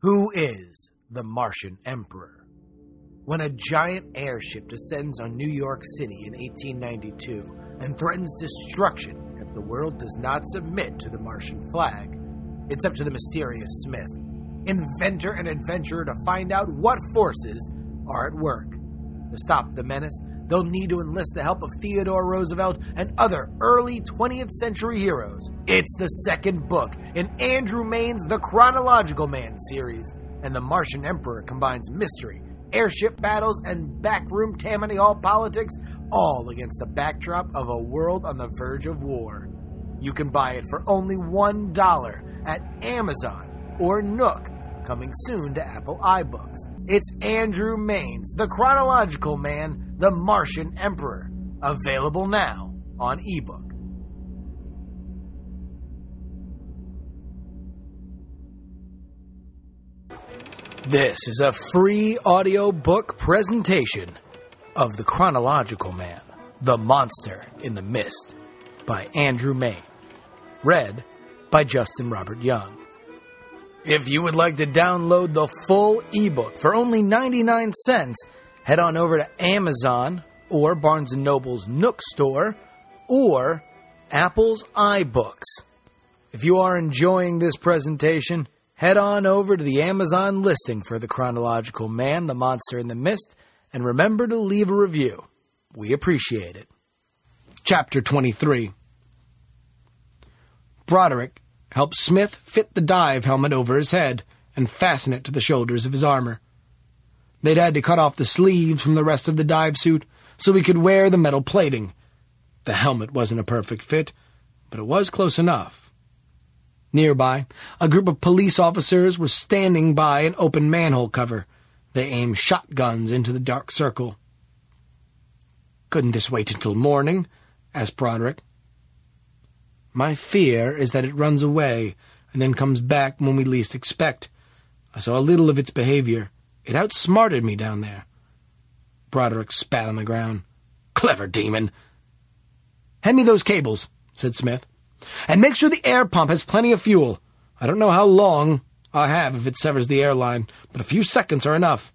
Who is the Martian Emperor? When a giant airship descends on New York City in 1892 and threatens destruction if the world does not submit to the Martian flag, it's up to the mysterious Smith, inventor and adventurer, to find out what forces are at work. To stop the menace, they'll need to enlist the help of Theodore Roosevelt and other early 20th century heroes. It's the second book in Andrew Mayne's The Chronological Man series, and the Martian Emperor combines mystery, airship battles, and backroom Tammany Hall politics, all against the backdrop of a world on the verge of war. You can buy it for only $1 at Amazon or Nook, coming soon to Apple iBooks. It's Andrew Mayne's The Chronological Man, The Martian Emperor, available now on ebook. This is a free audiobook presentation of The Chronological Man, The Monster in the Mist, by Andrew Mayne, read by Justin Robert Young. If you would like to download the full ebook for only 99 cents, head on over to Amazon or Barnes & Noble's Nook store or Apple's iBooks. If you are enjoying this presentation, head on over to the Amazon listing for The Chronological Man, The Monster in the Mist, and remember to leave a review. We appreciate it. Chapter 23. Broderick helped Smith fit the dive helmet over his head and fasten it to the shoulders of his armor. They'd had to cut off the sleeves from the rest of the dive suit so he could wear the metal plating. The helmet wasn't a perfect fit, but it was close enough. Nearby, a group of police officers were standing by an open manhole cover. They aimed shotguns into the dark circle. "Couldn't this wait until morning?" asked Broderick. "My fear is that it runs away and then comes back when we least expect. I saw a little of its behavior. It outsmarted me down there." Broderick spat on the ground. "Clever demon." "Hand me those cables," said Smith. "And make sure the air pump has plenty of fuel. I don't know how long I'll have if it severs the airline, but a few seconds are enough."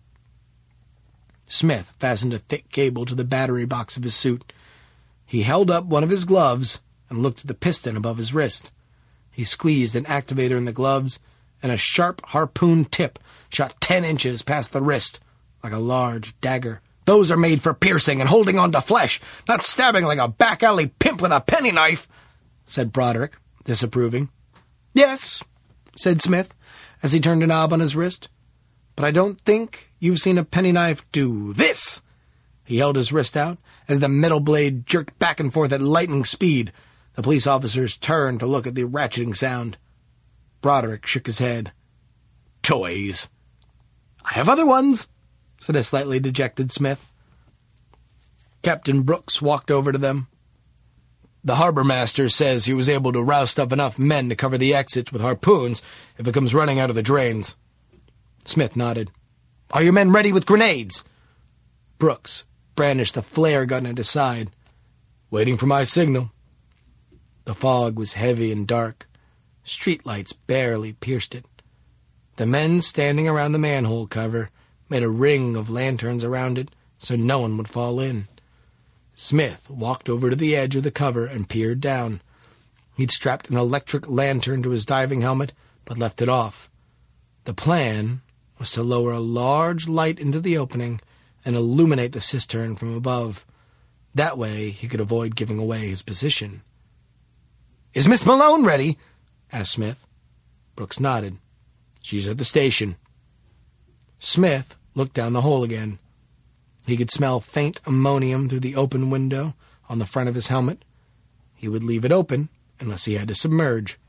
Smith fastened a thick cable to the battery box of his suit. He held up one of his gloves and looked at the piston above his wrist. He squeezed an activator in the gloves, and a sharp harpoon tip shot 10 inches past the wrist, like a large dagger. "Those are made for piercing and holding on to flesh, not stabbing like a back-alley pimp with a penny knife," said Broderick, disapproving. "Yes," said Smith, as he turned a knob on his wrist. "But I don't think you've seen a penny knife do this." He held his wrist out as the metal blade jerked back and forth at lightning speed. The police officers turned to look at the ratcheting sound. Broderick shook his head. "Toys." "I have other ones," said a slightly dejected Smith. Captain Brooks walked over to them. "The harbor master says he was able to roust up enough men to cover the exits with harpoons if it comes running out of the drains." Smith nodded. "Are your men ready with grenades?" Brooks brandished the flare gun at his side. "Waiting for my signal." The fog was heavy and dark. Streetlights barely pierced it. The men standing around the manhole cover made a ring of lanterns around it so no one would fall in. Smith walked over to the edge of the cover and peered down. He'd strapped an electric lantern to his diving helmet, but left it off. The plan was to lower a large light into the opening and illuminate the cistern from above. That way he could avoid giving away his position. "Is Miss Malone ready?" asked Smith. Brooks nodded. "She's at the station." Smith looked down the hole again. He could smell faint ammonium through the open window on the front of his helmet. He would leave it open unless he had to submerge.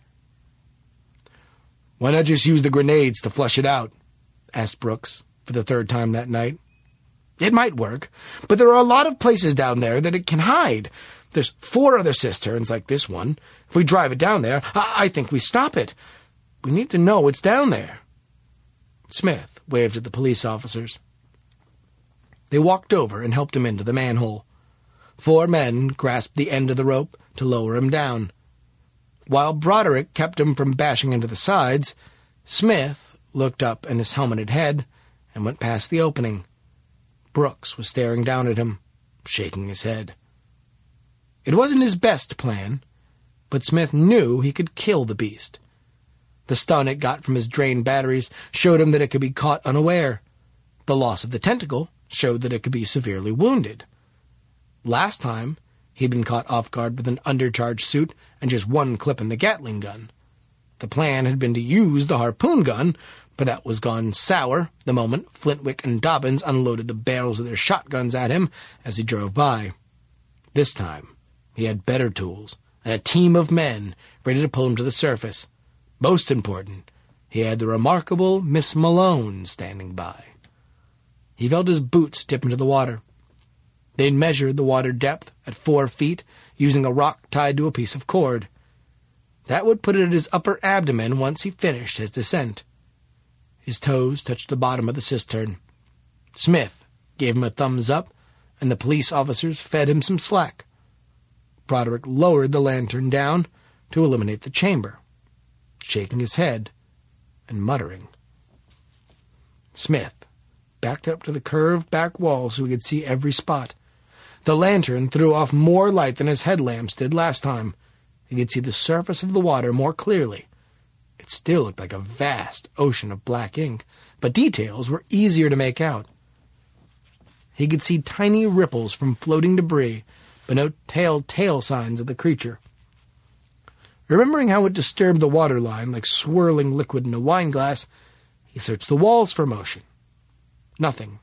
"Why not just use the grenades to flush it out?" asked Brooks for the third time that night. "It might work, but there are a lot of places down there that it can hide. There's 4 other cisterns like this one. If we drive it down there, I think we stop it. We need to know what's down there." Smith waved at the police officers. They walked over and helped him into the manhole. 4 men grasped the end of the rope to lower him down. While Broderick kept him from bashing into the sides, Smith looked up in his helmeted head and went past the opening. Brooks was staring down at him, shaking his head. It wasn't his best plan, but Smith knew he could kill the beast. The stun it got from his drained batteries showed him that it could be caught unaware. The loss of the tentacle showed that it could be severely wounded. Last time, he'd been caught off guard with an undercharged suit and just one clip in the Gatling gun. The plan had been to use the harpoon gun, but that was gone sour the moment Flintwick and Dobbins unloaded the barrels of their shotguns at him as he drove by. This time, he had better tools and a team of men ready to pull him to the surface. Most important, he had the remarkable Miss Malone standing by. He felt his boots dip into the water. They'd measured the water depth at 4 feet using a rock tied to a piece of cord. That would put it at his upper abdomen once he finished his descent. His toes touched the bottom of the cistern. Smith gave him a thumbs up, and the police officers fed him some slack. Broderick lowered the lantern down to illuminate the chamber, shaking his head and muttering. Smith backed up to the curved back wall so he could see every spot. The lantern threw off more light than his headlamps did last time. He could see the surface of the water more clearly. It still looked like a vast ocean of black ink, but details were easier to make out. He could see tiny ripples from floating debris, but no telltale signs of the creature. Remembering how it disturbed the waterline like swirling liquid in a wine glass, he searched the walls for motion. Nothing.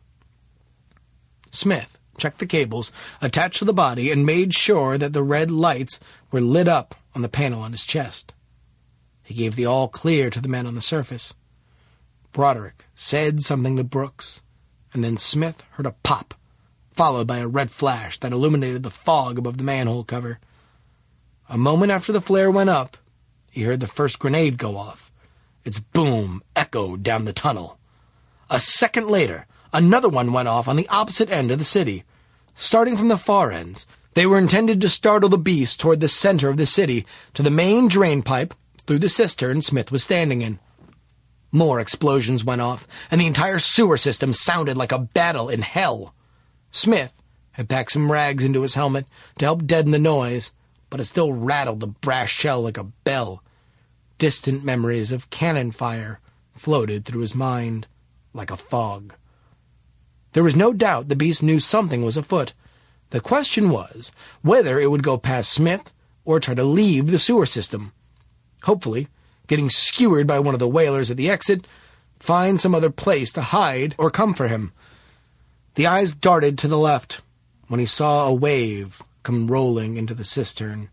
Smith checked the cables attached to the body and made sure that the red lights were lit up on the panel on his chest. He gave the all-clear to the men on the surface. Broderick said something to Brooks, and then Smith heard a pop, followed by a red flash that illuminated the fog above the manhole cover. A moment after the flare went up, he heard the first grenade go off. Its boom echoed down the tunnel. A second later, another one went off on the opposite end of the city. Starting from the far ends, they were intended to startle the beast toward the center of the city, to the main drain pipe through the cistern Smith was standing in. More explosions went off, and the entire sewer system sounded like a battle in hell. Smith had packed some rags into his helmet to help deaden the noise, but it still rattled the brass shell like a bell. Distant memories of cannon fire floated through his mind like a fog. There was no doubt the beast knew something was afoot. The question was whether it would go past Smith or try to leave the sewer system. Hopefully, getting skewered by one of the whalers at the exit, find some other place to hide or come for him. The eyes darted to the left when he saw a wave come rolling into the cistern.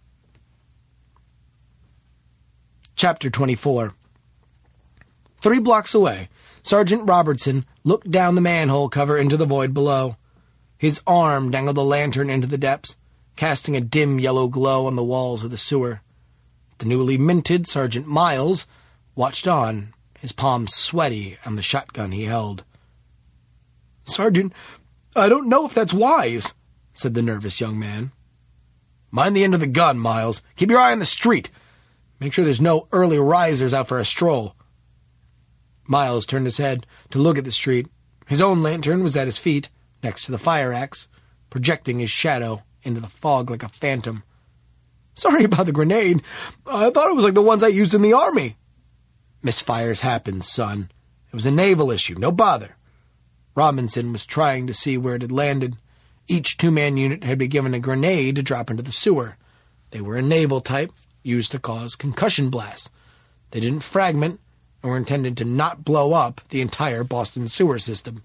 Chapter 24. 3 blocks away, Sergeant Robertson looked down the manhole cover into the void below. His arm dangled the lantern into the depths, casting a dim yellow glow on the walls of the sewer. The newly minted Sergeant Miles watched on, his palms sweaty on the shotgun he held. "Sergeant, I don't know if that's wise," said the nervous young man. "Mind the end of the gun, Miles. Keep your eye on the street. Make sure there's no early risers out for a stroll." Miles turned his head to look at the street. His own lantern was at his feet, next to the fire axe, projecting his shadow into the fog like a phantom. "Sorry about the grenade. I thought it was like the ones I used in the army." "Misfires happen, son. It was a naval issue. No bother." Robinson was trying to see where it had landed. Each 2-man unit had been given a grenade to drop into the sewer. They were a naval type, used to cause concussion blasts. They didn't fragment and were intended to not blow up the entire Boston sewer system.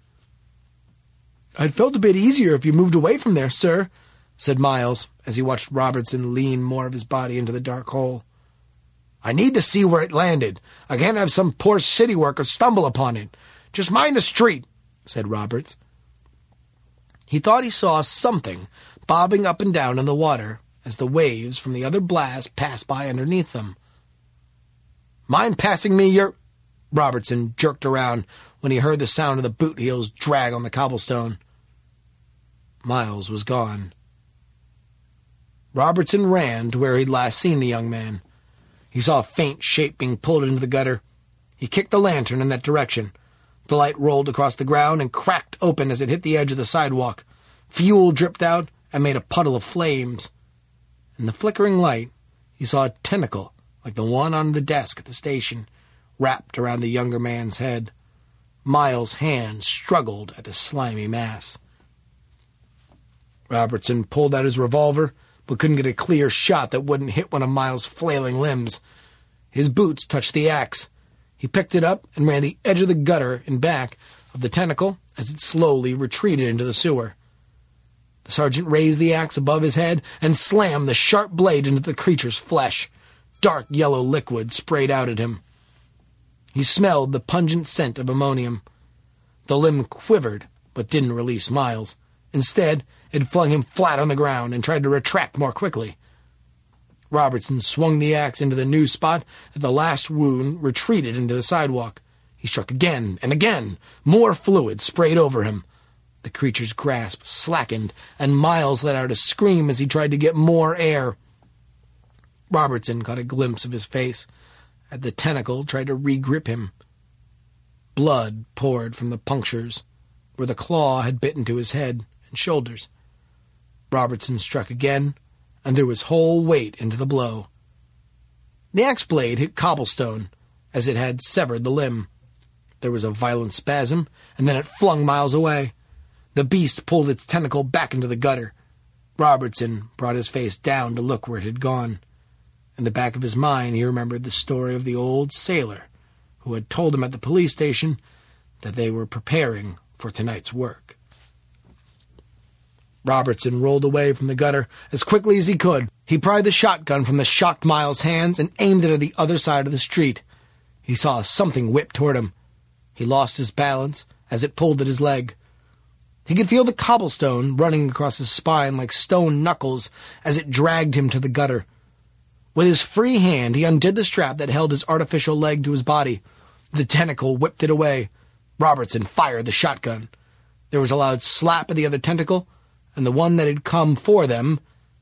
"I'd felt a bit easier if you moved away from there, sir," said Miles, as he watched Robertson lean more of his body into the dark hole. "I need to see where it landed. I can't have some poor city worker stumble upon it. Just mind the street," said Roberts. He thought he saw something bobbing up and down in the water as the waves from the other blast passed by underneath them. "Mind passing me your—" Robertson jerked around when he heard the sound of the boot heels drag on the cobblestone. Miles was gone. Robertson ran to where he'd last seen the young man. He saw a faint shape being pulled into the gutter. He kicked the lantern in that direction. The light rolled across the ground and cracked open as it hit the edge of the sidewalk. Fuel dripped out and made a puddle of flames. In the flickering light, he saw a tentacle like the one on the desk at the station, wrapped around the younger man's head. Miles' hand struggled at the slimy mass. Robertson pulled out his revolver, but couldn't get a clear shot that wouldn't hit one of Miles' flailing limbs. His boots touched the axe. He picked it up and ran the edge of the gutter and back of the tentacle as it slowly retreated into the sewer. The sergeant raised the axe above his head and slammed the sharp blade into the creature's flesh. Dark yellow liquid sprayed out at him. He smelled the pungent scent of ammonium. The limb quivered, but didn't release Miles. Instead, it flung him flat on the ground and tried to retract more quickly. Robertson swung the axe into the new spot as the last wound retreated into the sidewalk. He struck again and again. More fluid sprayed over him. The creature's grasp slackened, and Miles let out a scream as he tried to get more air. Robertson caught a glimpse of his face as the tentacle tried to re-grip him. Blood poured from the punctures where the claw had bitten into his head and shoulders. Robertson struck again, and threw his whole weight into the blow. The axe blade hit cobblestone as it had severed the limb. There was a violent spasm, and then it flung Miles away. The beast pulled its tentacle back into the gutter. Robertson brought his face down to look where it had gone. In the back of his mind, he remembered the story of the old sailor who had told him at the police station that they were preparing for tonight's work. Robertson rolled away from the gutter as quickly as he could. He pried the shotgun from the shocked Miles' hands and aimed it at the other side of the street. He saw something whip toward him. He lost his balance as it pulled at his leg. He could feel the cobblestone running across his spine like stone knuckles as it dragged him to the gutter. With his free hand, he undid the strap that held his artificial leg to his body. The tentacle whipped it away. Robertson fired the shotgun. There was a loud slap of the other tentacle, and the one that had come for them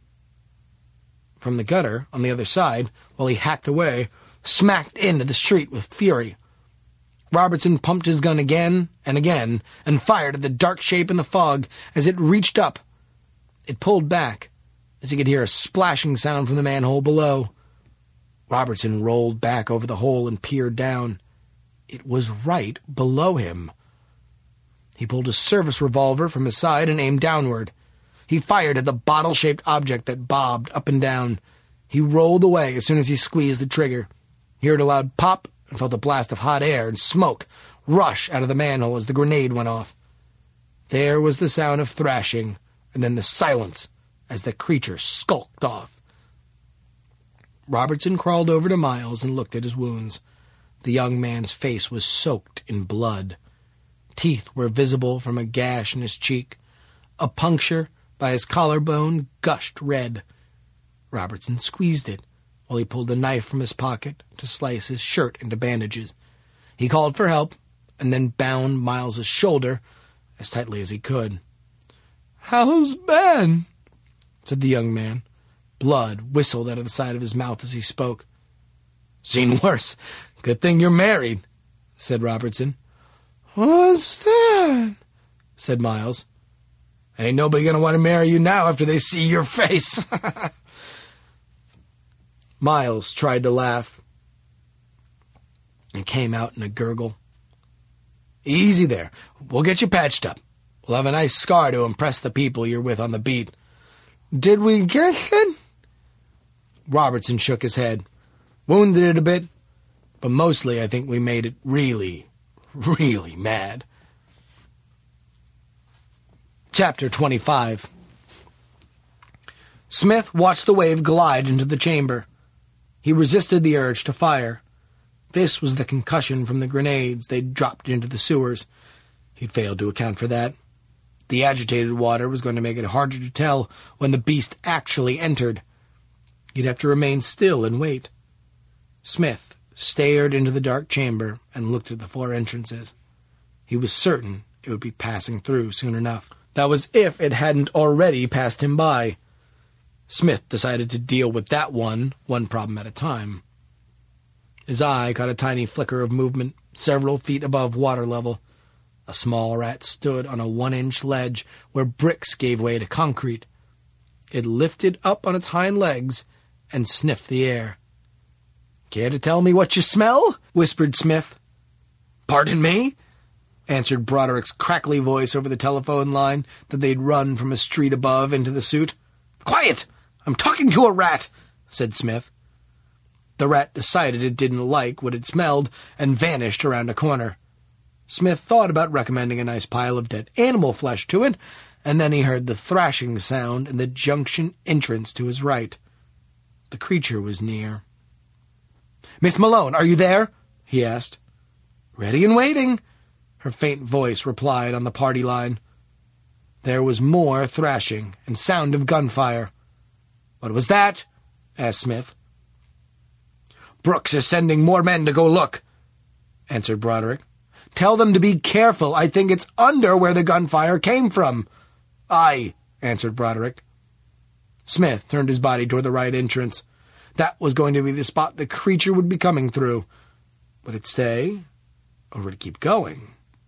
from the gutter on the other side, while he hacked away, smacked into the street with fury. Robertson pumped his gun again and again, and fired at the dark shape in the fog as it reached up. It pulled back, as he could hear a splashing sound from the manhole below. Robertson rolled back over the hole and peered down. It was right below him. He pulled a service revolver from his side and aimed downward. He fired at the bottle-shaped object that bobbed up and down. He rolled away as soon as he squeezed the trigger. He heard a loud pop and felt a blast of hot air and smoke rush out of the manhole as the grenade went off. There was the sound of thrashing, and then the silence as the creature skulked off. Robertson crawled over to Miles and looked at his wounds. The young man's face was soaked in blood. Teeth were visible from a gash in his cheek. A puncture by his collarbone gushed red. Robertson squeezed it while he pulled the knife from his pocket to slice his shirt into bandages. He called for help and then bound Miles's shoulder as tightly as he could. "How's Ben?" said the young man. Blood whistled out of the side of his mouth as he spoke. "Seen worse. Good thing you're married," said Robertson. "What's that?" said Miles. "Ain't nobody gonna want to marry you now after they see your face." Miles tried to laugh. It came out in a gurgle. "Easy there. We'll get you patched up. We'll have a nice scar to impress the people you're with on the beat." "Did we get it?" Robertson shook his head. "Wounded it a bit, but mostly I think we made it really, really mad." Chapter 25. Smith watched the wave glide into the chamber. He resisted the urge to fire. This was the concussion from the grenades they'd dropped into the sewers. He'd failed to account for that. The agitated water was going to make it harder to tell when the beast actually entered. He'd have to remain still and wait. Smith stared into the dark chamber and looked at the 4 entrances. He was certain it would be passing through soon enough. That was if it hadn't already passed him by. Smith decided to deal with that one problem at a time. His eye caught a tiny flicker of movement, several feet above water level. A small rat stood on a 1-inch ledge where bricks gave way to concrete. It lifted up on its hind legs and sniffed the air. "Care to tell me what you smell?" whispered Smith. "Pardon me?" answered Broderick's crackly voice over the telephone line that they'd run from a street above into the suit. "Quiet! I'm talking to a rat," said Smith. The rat decided it didn't like what it smelled and vanished around a corner. Smith thought about recommending a nice pile of dead animal flesh to it, and then he heard the thrashing sound in the junction entrance to his right. The creature was near. "Miss Malone, are you there?" he asked. "Ready and waiting," her faint voice replied on the party line. There was more thrashing and sound of gunfire. "What was that?" asked Smith. "Brooks is sending more men to go look," answered Broderick. "Tell them to be careful. I think it's under where the gunfire came from." "Aye," answered Broderick. Smith turned his body toward the right entrance. That was going to be the spot the creature would be coming through. Would it stay, or would it keep going?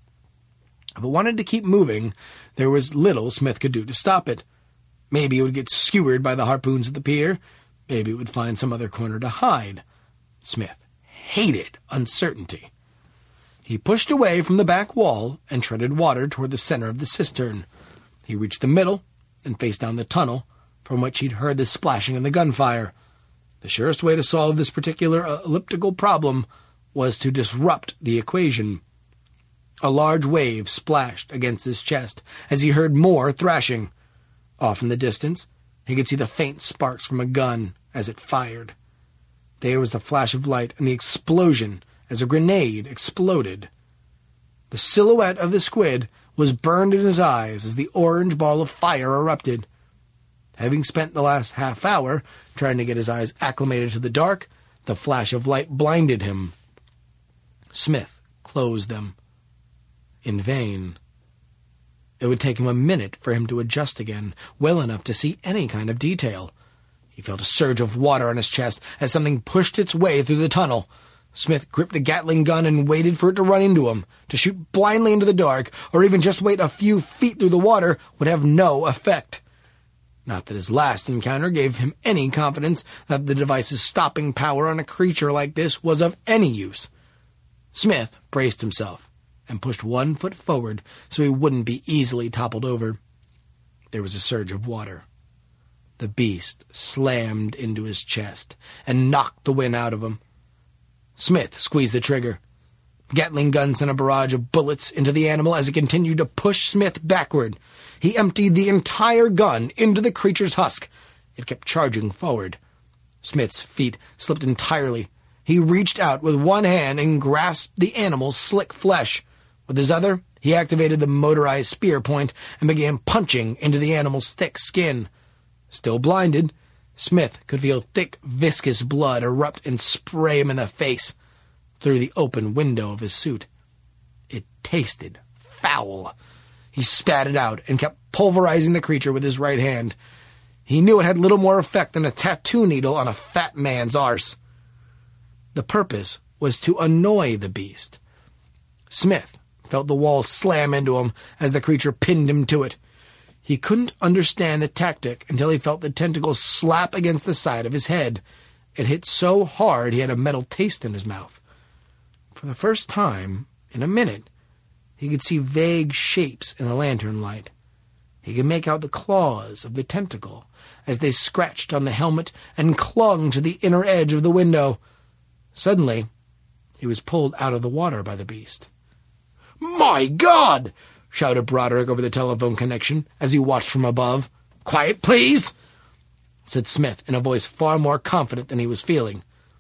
If it wanted to keep moving, there was little Smith could do to stop it. Maybe it would get skewered by the harpoons at the pier. Maybe it would find some other corner to hide. Smith hated uncertainty. He pushed away from the back wall and treaded water toward the center of the cistern. He reached the middle and faced down the tunnel, from which he'd heard the splashing and the gunfire. The surest way to solve this particular elliptical problem was to disrupt the equation. A large wave splashed against his chest as he heard more thrashing. Off in the distance, he could see the faint sparks from a gun as it fired. There was the flash of light and the explosion as a grenade exploded. The silhouette of the squid was burned in his eyes as the orange ball of fire erupted. Having spent the last half hour trying to get his eyes acclimated to the dark, the flash of light blinded him. Smith closed them. In vain. It would take him a minute for him to adjust again, well enough to see any kind of detail. He felt a surge of water on his chest as something pushed its way through the tunnel. Smith gripped the Gatling gun and waited for it to run into him. To shoot blindly into the dark, or even just wait a few feet through the water, would have no effect. Not that his last encounter gave him any confidence that the device's stopping power on a creature like this was of any use. Smith braced himself and pushed 1 foot forward so he wouldn't be easily toppled over. There was a surge of water. The beast slammed into his chest and knocked the wind out of him. Smith squeezed the trigger. Gatling gun sent a barrage of bullets into the animal as it continued to push Smith backward. He emptied the entire gun into the creature's husk. It kept charging forward. Smith's feet slipped entirely. He reached out with one hand and grasped the animal's slick flesh. With his other, he activated the motorized spear point and began punching into the animal's thick skin. Still blinded, Smith could feel thick, viscous blood erupt and spray him in the face through the open window of his suit. It tasted foul. He spat it out and kept pulverizing the creature with his right hand. He knew it had little more effect than a tattoo needle on a fat man's arse. The purpose was to annoy the beast. Smith felt the wall slam into him as the creature pinned him to it. He couldn't understand the tactic until he felt the tentacle slap against the side of his head. It hit so hard he had a metal taste in his mouth. For the first time in a minute, he could see vague shapes in the lantern light. He could make out the claws of the tentacle as they scratched on the helmet and clung to the inner edge of the window. Suddenly, he was pulled out of the water by the beast. "My God!" shouted Broderick over the telephone connection as he watched from above. "Quiet, please," said Smith in a voice far more confident than he was feeling.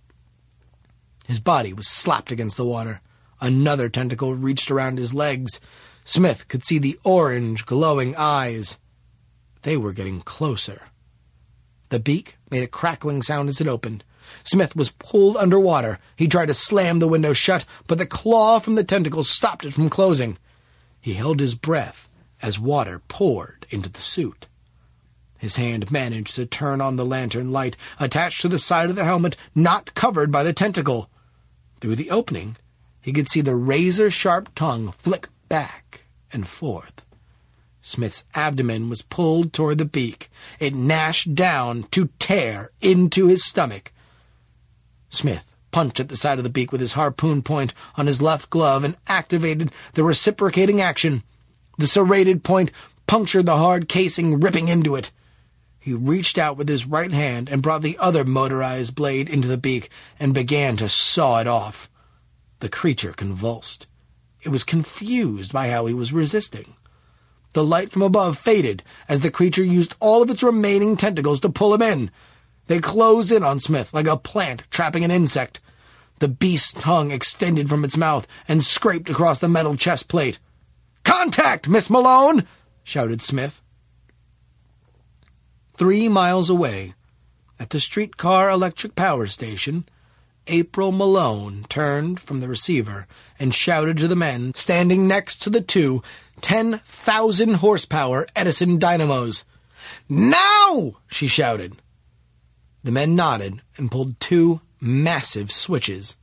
His body was slapped against the water. Another tentacle reached around his legs. Smith could see the orange, glowing eyes. They were getting closer. The beak made a crackling sound as it opened. Smith was pulled underwater. He tried to slam the window shut, but the claw from the tentacle stopped it from closing. He held his breath as water poured into the suit. His hand managed to turn on the lantern light attached to the side of the helmet not covered by the tentacle. Through the opening, he could see the razor-sharp tongue flick back and forth. Smith's abdomen was pulled toward the beak. It gnashed down to tear into his stomach. Smith punched at the side of the beak with his harpoon point on his left glove and activated the reciprocating action. The serrated point punctured the hard casing, ripping into it. He reached out with his right hand and brought the other motorized blade into the beak and began to saw it off. The creature convulsed. It was confused by how he was resisting. The light from above faded as the creature used all of its remaining tentacles to pull him in. They closed in on Smith like a plant trapping an insect. The beast's tongue extended from its mouth and scraped across the metal chest plate. "Contact, Miss Malone!" shouted Smith. 3 miles away, at the streetcar electric power station, April Malone turned from the receiver and shouted to the men standing next to the two 10,000-horsepower Edison dynamos. "Now!" she shouted. The men nodded and pulled 2 massive switches.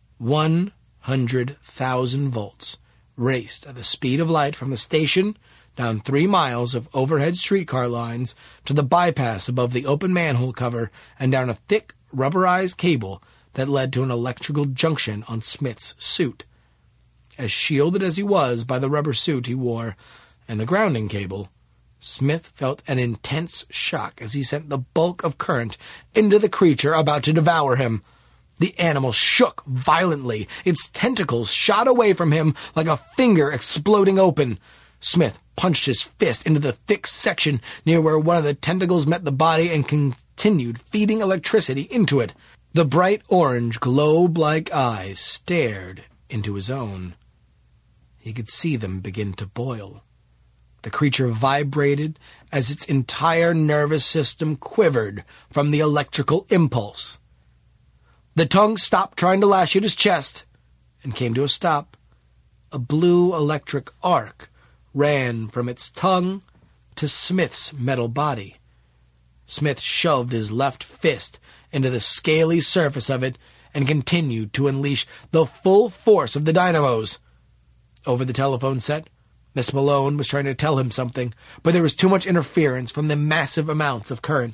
100,000 volts raced at the speed of light from the station down 3 miles of overhead streetcar lines to the bypass above the open manhole cover and down a thick, rubberized cable that led to an electrical junction on Smith's suit. As shielded as he was by the rubber suit he wore and the grounding cable, Smith felt an intense shock as he sent the bulk of current into the creature about to devour him. The animal shook violently. Its tentacles shot away from him like a finger exploding open. Smith punched his fist into the thick section near where one of the tentacles met the body and continued feeding electricity into it. The bright orange, globe-like eyes stared into his own. He could see them begin to boil. The creature vibrated as its entire nervous system quivered from the electrical impulse. The tongue stopped trying to lash at his chest and came to a stop. A blue electric arc ran from its tongue to Smith's metal body. Smith shoved his left fist into the scaly surface of it and continued to unleash the full force of the dynamos. Over the telephone set, Miss Malone was trying to tell him something, but there was too much interference from the massive amounts of current.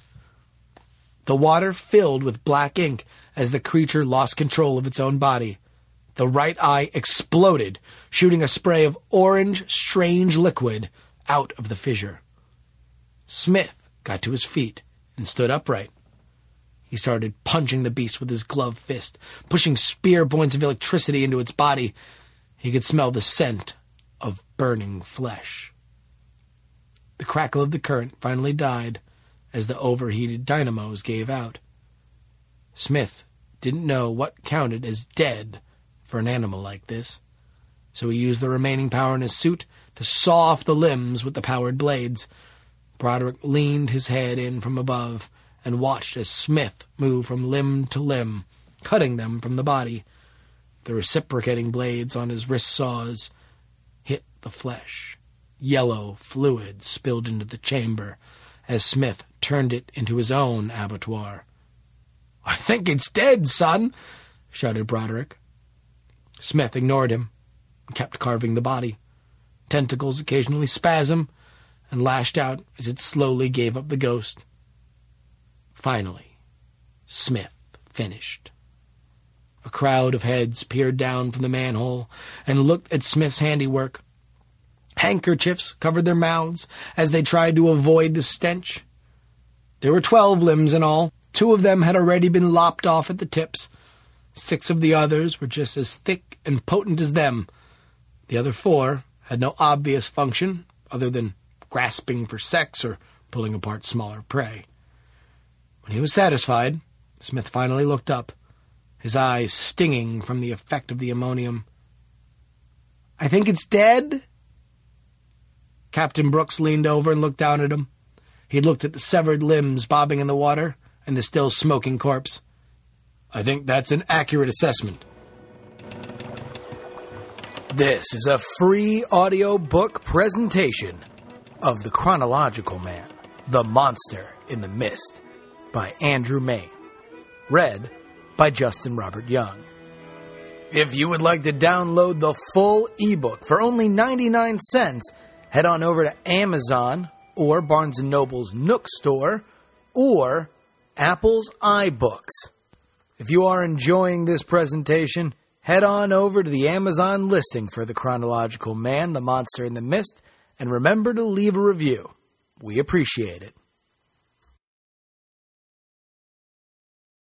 The water filled with black ink as the creature lost control of its own body. The right eye exploded, shooting a spray of orange, strange liquid out of the fissure. Smith got to his feet and stood upright. He started punching the beast with his gloved fist, pushing spear points of electricity into its body. He could smell the scent of burning flesh. The crackle of the current finally died as the overheated dynamos gave out. Smith didn't know what counted as dead for an animal like this, so he used the remaining power in his suit to saw off the limbs with the powered blades. Broderick leaned his head in from above and watched as Smith moved from limb to limb, cutting them from the body. The reciprocating blades on his wrist saws hit the flesh. Yellow fluid spilled into the chamber as Smith turned it into his own abattoir. "I think it's dead, son," shouted Broderick. Smith ignored him and kept carving the body. Tentacles occasionally spasmed and lashed out as it slowly gave up the ghost. Finally, Smith finished. A crowd of heads peered down from the manhole and looked at Smith's handiwork. Handkerchiefs covered their mouths as they tried to avoid the stench. There were 12 limbs in all. 2 of them had already been lopped off at the tips. 6 of the others were just as thick and potent as them. The other 4 had no obvious function other than grasping for sex or pulling apart smaller prey. When he was satisfied, Smith finally looked up, his eyes stinging from the effect of the ammonium. "I think it's dead?" Captain Brooks leaned over and looked down at him. He looked at the severed limbs bobbing in the water and the still smoking corpse. "I think that's an accurate assessment." This is a free audiobook presentation of The Chronological Man, The Monster in the Mist, by Andrew Mayne. Read by Justin Robert Young. If you would like to download the full ebook for only 99 cents, head on over to Amazon or Barnes & Noble's Nook store or Apple's iBooks. If you are enjoying this presentation, head on over to the Amazon listing for The Chronological Man, The Monster and the Mist, and remember to leave a review. We appreciate it.